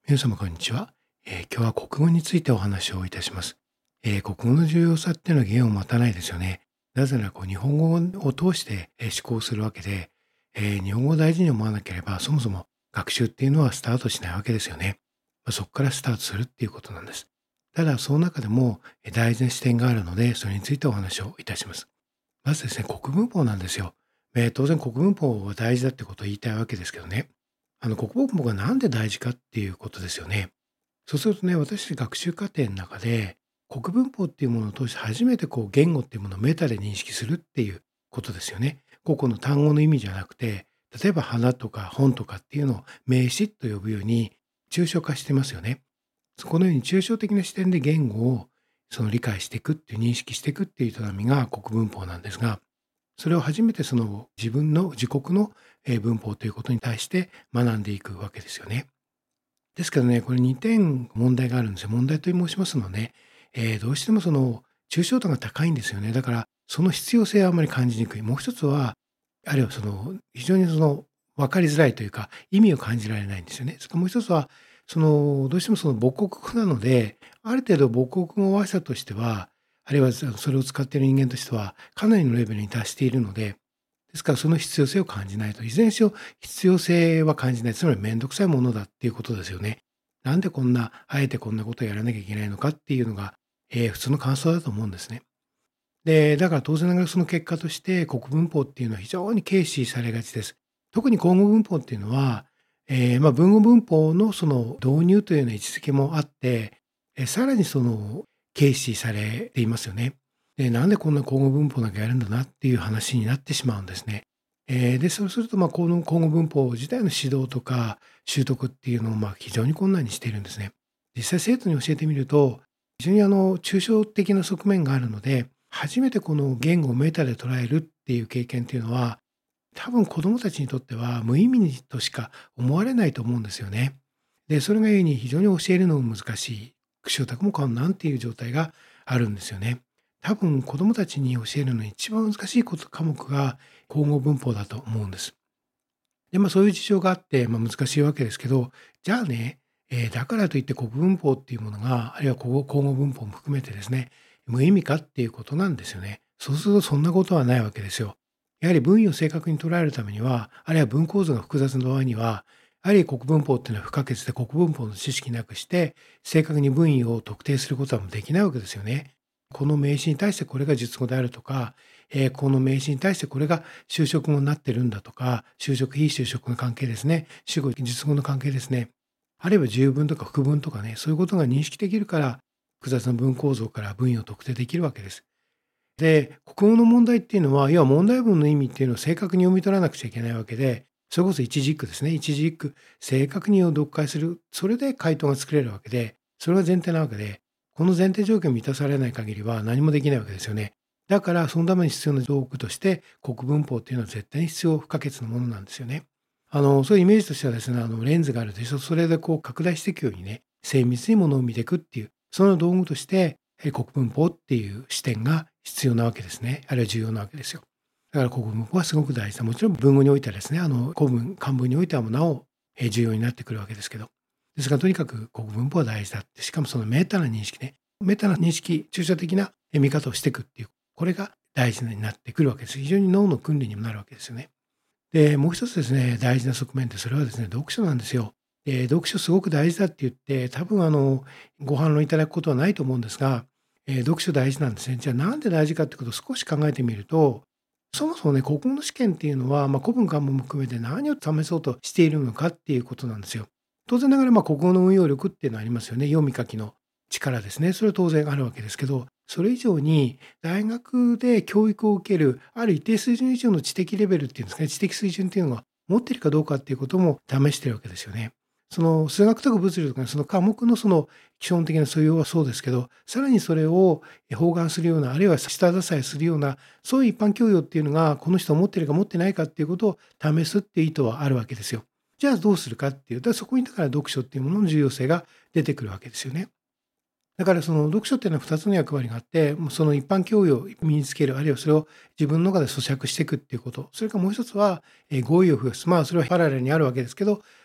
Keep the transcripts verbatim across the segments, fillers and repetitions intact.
皆様こんにちは、えー今日は国語についてお話をいたします。えー国語の重要さっていうのは言を待たないですよね。なぜならこう日本語を通してえー思考するわけで、えー日本語を大事に思わなければそもそも学習っていうのはスタートしないわけですよね。まあ、そこからスタートするっていうことなんです。ただその中でもえー大事な視点があるので、それについてお話をいたします。まずですね、国文法なんですよ。えー当然国文法は大事だってことを言いたいわけですけどね。あの国文法がなんで大事かっていうことですよね。そうするとね、私たち学習過程の中で、国文法っていうものを通して初めてこう言語っていうものをメタで認識するっていうことですよね。個々の単語の意味じゃなくて、例えば花とか本とかっていうのを名詞と呼ぶように抽象化してますよね。このように抽象的な視点で言語をその理解していくっていう認識していくっていう営みが国文法なんですが、それを初めてその自分の自国のえー文法ということに対して学んでいくわけですよね。ですけどね、これにてん問題があるんですよ。問題と申しますのはね、えーどうしてもその抽象度が高いんですよね。だから、その必要性はあまり感じにくい。もう一つは、あるいはその非常にその分かりづらいというか、意味を感じられないんですよね。それからもう一つは、そのどうしてもその母国語なので、ある程度母国語話者としては、あるいはそそれを使っている人間としては、かなりのレベルに達しているので、ですからその必要性を感じないと。いずれにしろ必要性は感じない。つまりめんどくさいものだっていうことですよね。なんでこんな、あえてこんなことをやらなきゃいけないのかっていうのが、えー普通の感想だと思うんですね。で、だから当然ながらその結果として国文法っていうのは非常に軽視されがちです。特に口語文法っていうのは、えーまあ、文語文法のその導入というような位置づけもあって、え、さらにその軽視されていますよね。で、なんでこんな口語文法だけやるんだなっていう話になってしまうんですね。えーで、そうすると、まあ、この口語文法自体の指導とか習得っていうのを、まあ、非常に困難にしているんですね。実際生徒に教えてみると、非常にあの、抽象的な側面があるので、初めてこの言語をメタで捉えるっていう経験っていうのは、多分子供たちにとっては無意味としか思われないと思うんですよね。で、それがゆえに非常に教えるのも難しい、句集択も困難っていう状態があるんですよね。多分子供たちに教えるのに一番難しいこと科目が口語文法だと思うんです。で、まあ、そういう事情があって、まあ、難しいわけですけど、じゃあね、えーだからといって国文法っていうものが、あるいは口語口語文法も含めてですね、無意味かっていうことなんですよね。そうするとそんなことはないわけですよ。やはり文意を正確に捉えるためには、あるいは文構造が複雑な場合には、やはり国文法っていうのは不可欠で、国文法の知識なくして、正確に文意を特定することはもうできないわけですよね。この名詞に対してこれが述語であるとか、えーこの名詞に対してこれが修飾語になってるんだとか、修飾非修飾の関係ですね。主語、述語の関係ですね。あるいは十分とか複分とかね、そういうことが認識できるから、複雑な文構造から文意を特定できるわけです。で、国語の問題っていうのは、要は問題文の意味っていうのを正確に読み取らなくちゃいけないわけで、それこそ一字一句ですね。一字一句、正確に読解する。それで回答が作れるわけで、それが前提なわけで、この前提条件を満たされない限りは何もできないわけですよね。だから、そのために必要な道具として、国文法っていうのは絶対に必要不可欠なものなんですよね。あの、そういうイメージとしてはですね、あの、レンズがあるでしょ。それでこう拡大していくようにね、精密にものを見ていくっていう、その道具として、え国文法っていう視点が必要なわけですね。あるいは重要なわけですよ。だから国文法はすごく大事だ。もちろん文語においてはですね、あの、古文、漢文においてはもうなお、え重要になってくるわけですけど。ですが、とにかく国文法は大事だって、しかもそのメタな認識ね、メタな認識、抽象的なえ見方をしていくっていう、これが大事になってくるわけです。非常に脳の訓練にもなるわけですよね。で、もう一つですね、大事な側面ってそれはですね、読書なんですよ。えー読書すごく大事だって言って、多分あの、ご反論いただくことはないと思うんですが、えー読書大事なんですね。じゃあなんで大事かってことを少し考えてみると、そもそもね、国語の試験っていうのは、まあ、古文漢文も含めて何を試そうとしているのかっていうことなんですよ。当然ながら、まあ、国語の運用力っていうのはありますよね。読み書きの力ですね。それは当然あるわけですけど、それ以上に大学で教育を受ける、ある一定水準以上の知的レベルっていうんですかね、知的水準っていうのが持っているかどうかっていうことも試しているわけですよね。その数学とか物理とか、その科目のその基本的な素養はそうですけど、さらにそれを包含するような、あるいは下支えするような、そういう一般教養っていうのが、この人は持っているか持ってないかっていうことを試すっていう意図はあるわけですよ。じゃあどうするかっていうと、そこにだから読書っていうものの重要性が出てくるわけですよね。だからその読書っていうのはふたつの役割があって、もうその一般教養を身につける、あるいはそれを自分の中で咀嚼していくっていうこと。それからもう一つは、えー語彙を増やす。まあそれはパラレルにあるわけですけど、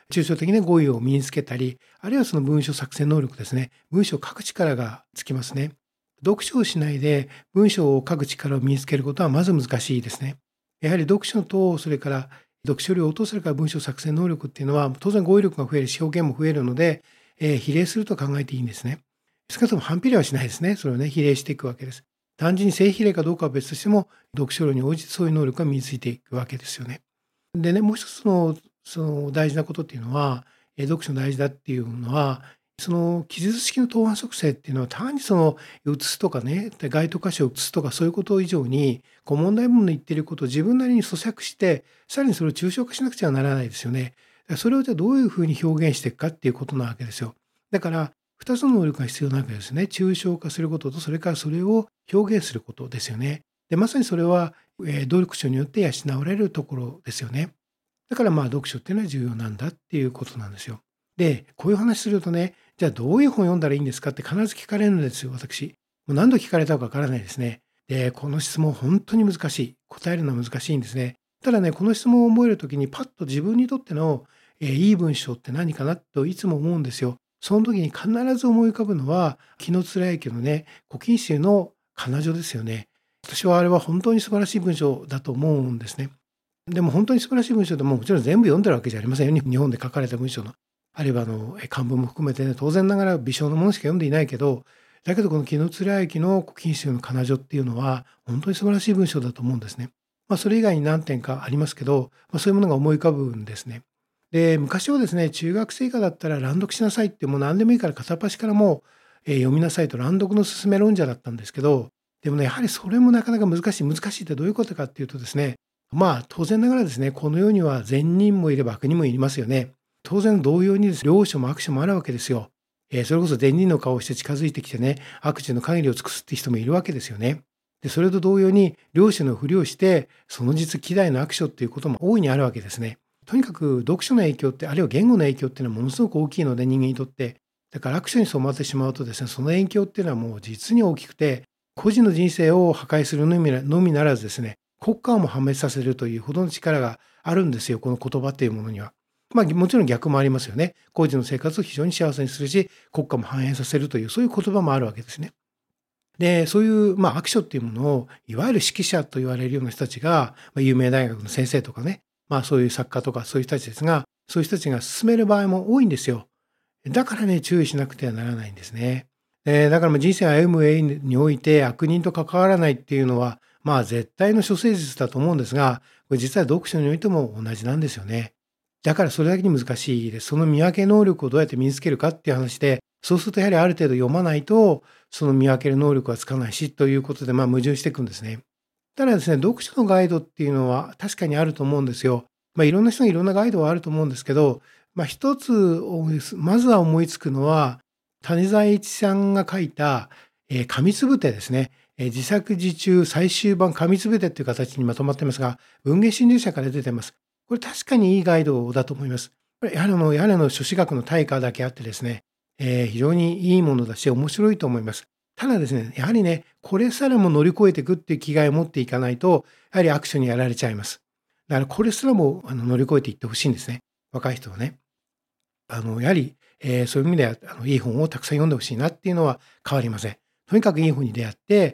抽象的な語彙を身につけたり、あるいはその文章作成能力ですね。文章を書く力がつきますね。読書をしないで文章を書く力を身につけることはまず難しいですね。やはり読書と、それから読書量と、それから文章作成能力っていうのは、当然語彙力が増えるし、表現も増えるので、えー比例すると考えていいんですね。少なくとも反比例はしないですね。それをね、比例していくわけです。単純に正比例かどうかは別としても、読書量に応じてそういう能力が身についていくわけですよね。でね、もう一つの、その大事なことっていうのは、えー読書大事だっていうのは、その記述式の答案作成っていうのは単にその写すとかね、で該当箇所を写すとかそういうこと以上に、こう問題文の言っていることを自分なりに咀嚼して、さらにそれを抽象化しなくちゃならないですよね。だからそれをじゃあどういうふうに表現していくかっていうことなわけですよ。だからふたつの能力が必要なわけですね。抽象化することと、それからそれを表現することですよね。で、まさにそれは、えー読書によって養われるところですよね。だからまあ読書っていうのは重要なんだっていうことなんですよ。で、こういう話するとね、じゃあどういう本読んだらいいんですかって必ず聞かれるんですよ、私。もう何度聞かれたかわからないですね。で、この質問本当に難しい。答えるのは難しいんですね。ただね、この質問を覚えるときにパッと自分にとっての、えーいい文章って何かなといつも思うんですよ。その時に必ず思い浮かぶのは、紀貫之のね、古今集の彼女ですよね。私はあれは本当に素晴らしい文章だと思うんですね。でも本当に素晴らしい文章でももちろん全部読んでるわけじゃありませんよ。日本で書かれた文章の。あるいはあのえ漢文も含めてね、当然ながら微小のものしか読んでいないけど、だけどこの紀貫之の古今集の彼女っていうのは本当に素晴らしい文章だと思うんですね。まあそれ以外に何点かありますけど、まあ、そういうものが思い浮かぶんですね。で、昔はですね、中学生以下だったら乱読しなさいってもう何でもいいから片っ端からもう、えー読みなさいと乱読の勧め論者だったんですけど、でもね、やはりそれもなかなか難しい。難しいってどういうことかっていうとですね、まあ、当然ながらですね、この世には善人もいれば悪人もいますよね。当然同様にです、良書も悪書もあるわけですよ。えーそれこそ善人の顔をして近づいてきてね、悪事の限りを尽くすって人もいるわけですよね。で、それと同様に、良書のふりをして、その実希代の悪書っていうことも大いにあるわけですね。とにかく読書の影響って、あるいは言語の影響っていうのはものすごく大きいので、人間にとって。だから悪書に染まってしまうとですね、その影響っていうのはもう実に大きくて、個人の人生を破壊するのみなのみならずですね、国家をも破滅させるというほどの力があるんですよ、この言葉っていうものには。まあ、もちろん逆もありますよね。個人の生活を非常に幸せにするし、国家も繁栄させるという、そういう言葉もあるわけですね。で、そういう、まあ、悪書っていうものを、いわゆる指揮者と言われるような人たちが、まあ、有名大学の先生とかね、まあ、そういう作家とかそういう人たちですが、そういう人たちが進める場合も多いんですよ。だからね、注意しなくてはならないんですね。えーだからまあ人生を歩む上において悪人と関わらないっていうのは、まあ絶対の処世術だと思うんですが、これ実は読書においても同じなんですよね。だからそれだけに難しいです。その見分け能力をどうやって身につけるかっていう話で、そうするとやはりある程度読まないと、その見分ける能力はつかないし、ということで、まあ矛盾していくんですね。ただですね、読書のガイドっていうのは確かにあると思うんですよ。まあいろんな人にいろんなガイドはあると思うんですけど、まあ一つ、まずは思いつくのは、谷沢栄一さんが書いた、えー紙つぶてですね。えー自作自中最終版紙つぶてっていう形にまとまっていますが、文藝春秋社から出ています。これ確かにいいガイドだと思います。これやはりあの、やはりあの、書士学の対価だけあってですね、えー非常にいいものだし、面白いと思います。ただですね、やはりね、これさらも乗り越えていくっていう気概を持っていかないと、やはりアクションにやられちゃいます。だからこれすらもあの乗り越えていってほしいんですね。若い人はね。あの、やはり、えーそういう意味では、あの、いい本をたくさん読んでほしいなっていうのは変わりません。とにかくいい本に出会って、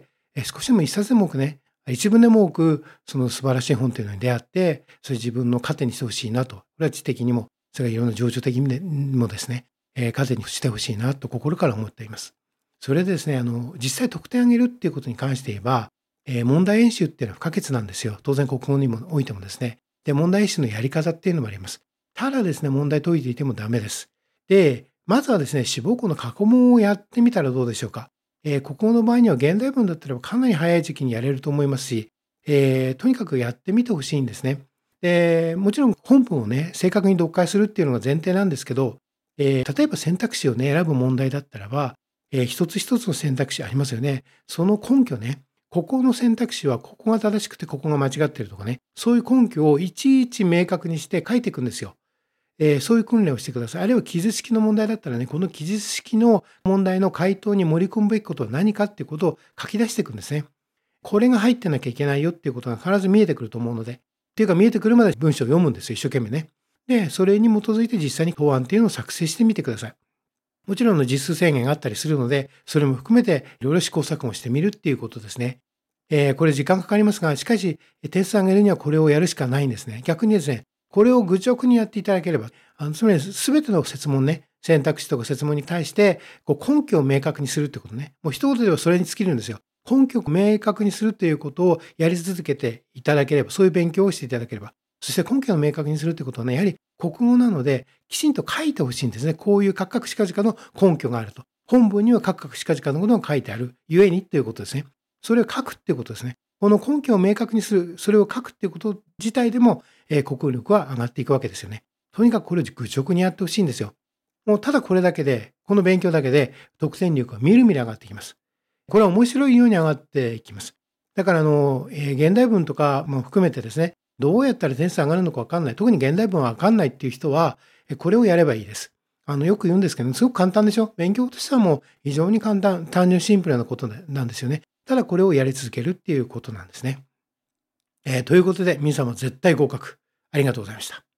えー少しでも一冊でも多くね、一文でも多く、その素晴らしい本というのに出会って、それ自分の糧にしてほしいなと。これは知的にも、それからいろんな情緒的にもですね、えー糧にしてほしいなと心から思っています。それでですね、あの、実際得点を上げるっていうことに関して言えば、えー問題演習っていうのは不可欠なんですよ。当然国語にもおいてもですね。で、問題演習のやり方っていうのもあります。ただですね、問題解いていてもダメです。で、まずはですね、志望校の過去問をやってみたらどうでしょうか。えー国語の場合には現代文だったらかなり早い時期にやれると思いますし、えーとにかくやってみてほしいんですね。で、もちろん本文をね、正確に読解するっていうのが前提なんですけど、えー例えば選択肢をね、選ぶ問題だったらば、えー一つ一つの選択肢ありますよね。その根拠ね、ここの選択肢はここが正しくてここが間違ってるとかね、そういう根拠をいちいち明確にして書いていくんですよ。えーそういう訓練をしてください。あるいは記述式の問題だったらね、この記述式の問題の回答に盛り込むべきことは何かっていうことを書き出していくんですね。これが入ってなきゃいけないよっていうことが必ず見えてくると思うので。っていうか見えてくるまで文章を読むんですよ、一生懸命ね。 で、それに基づいて実際に答案っていうのを作成してみてください。もちろんの実数制限があったりするので、それも含めていろいろ試行錯誤してみるっていうことですね。えーこれ時間かかりますが、しかし、点数上げるにはこれをやるしかないんですね。逆にですね、これを愚直にやっていただければ、あのつまり全ての設問ね、選択肢とか設問に対して、こう根拠を明確にするってことね。もう一言ではそれに尽きるんですよ。根拠を明確にするということをやり続けていただければ、そういう勉強をしていただければ。そして根拠を明確にするってことはね、やはり国語なので、きちんと書いてほしいんですね。こういうカクカクしかじかの根拠があると。本文にはカクカクしかじかのことが書いてある。ゆえにということですね。それを書くっていうことですね。この根拠を明確にする、それを書くっていうこと自体でも、えー国語力は上がっていくわけですよね。とにかくこれを愚直にやってほしいんですよ。もうただこれだけで、この勉強だけで得点力はみるみる上がってきます。これは面白いように上がっていきます。だからあの、えー現代文とかも含めてですね、どうやったら点数上がるのかわかんない。特に現代文はわかんないっていう人は、えこれをやればいいです。あの、よく言うんですけど、すごく簡単でしょ。勉強としてはもう非常に簡単、単純シンプルなことなんですよね。ただこれをやり続けるっていうことなんですね。えーということで、皆様絶対合格。ありがとうございました。